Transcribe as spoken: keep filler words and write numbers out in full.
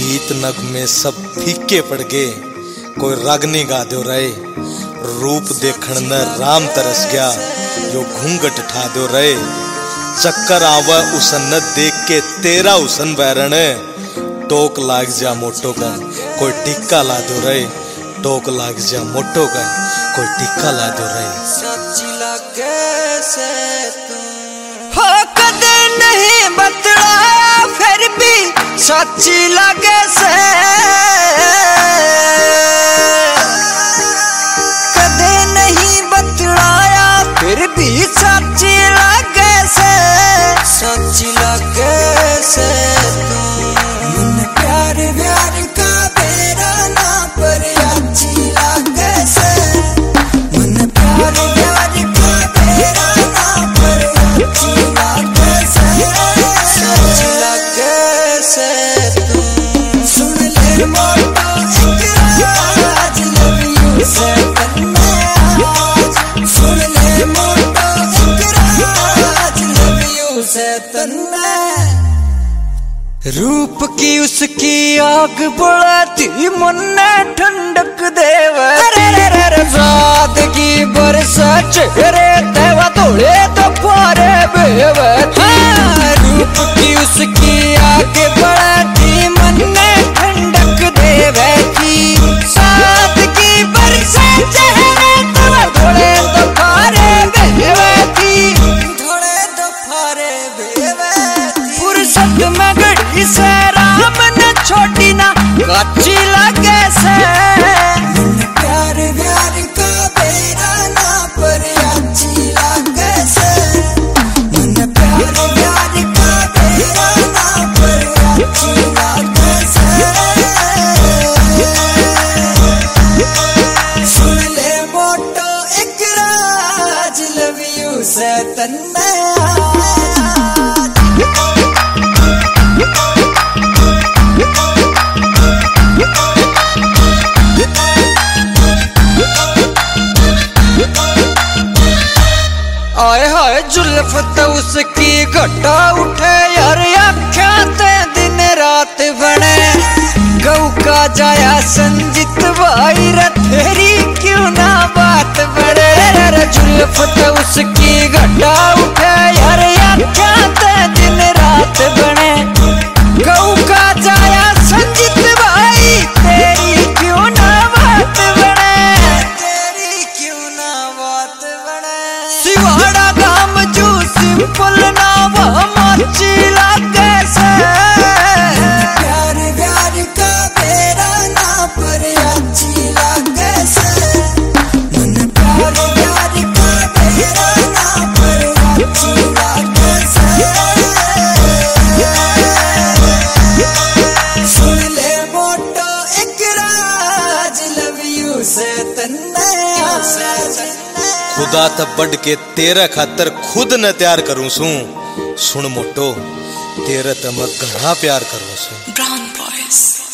गीत नग में सब फीके पड़ गए, कोई रागनी गा दो रहे। रूप देखण न राम तरस गया, यो घूंघट ठा दो रहे। चक्कर आवा उसन देख के तेरा उसन बैरण, टोक लाग जा मोटो का कोई टिक्का ला दो रहे। टोक लाग जा मोटो का कोई टिक्का ला दो रहे। सच्ची लगे से तुम हो कदे नहीं बतलाया, फिर भी सच्ची लगे से। कदे नहीं बतलाया, फिर भी सच्ची लगे से। सच्ची लगे से तुम मन प्यार प्यार का तेरा ना पर अच्छी लगे से। मन प्यार प्यार का तेरा ना पर अच्छी लगे से। सच्ची लगे से तुम सुन ले मोटा आज लव यू से तन्ने आज। सुन ले मोटा आज लव यू से तन्ने। रूप की उसकी आग बढ़ाती मन ने ठंडक देवे। रात की बरसा चेहरे देवा तोड़े तो पारे बेवे। रूप की उसकी आग बढ़ाती मन ने ठंडक देवे की। साथ की बरसा चेहरे देवा तोड़े तो पारे बेवे की। थोड़े तो पारे बेवे फुर्सत में गड़ी से राम ने छोटी ना कच्ची लगे से। प्यार प्यार का तेरा ना पर अच्छी लगे से। मन प्यार प्यार का तेरा ना पर अच्छी लगे से। सुन ले मोटो एक राज लव यू से तन्ने। आए हाय जुल्फ तो उसकी घटा उठे यार, आख्या ते दिन रात बने। गौ का जाया संजित भाई रे तेरी क्यों ना बात बड़े। जुल्फ तो उसकी घटा उठे यार, आख्या ते दिन रात बने। गौ का जाया संजित भाई तेरी क्यों ना बात बने। तेरी क्यों ना बात बने। सिवाड़ा गाम जू सिंपल नाम मची लगे से। प्यार प्यार का तेरा ना पर अच्छी लगे से। मन प्यार प्यार का तेरा ना पर अच्छी लगे से। सुन ले मोटो एक राज लव यू से तन्ने। खुदा तब बढ़ के तेरा खातर खुद न तैयार करूं सू। सुन मोटो तेरा तब घना प्यार करूं सू। Brown Boys।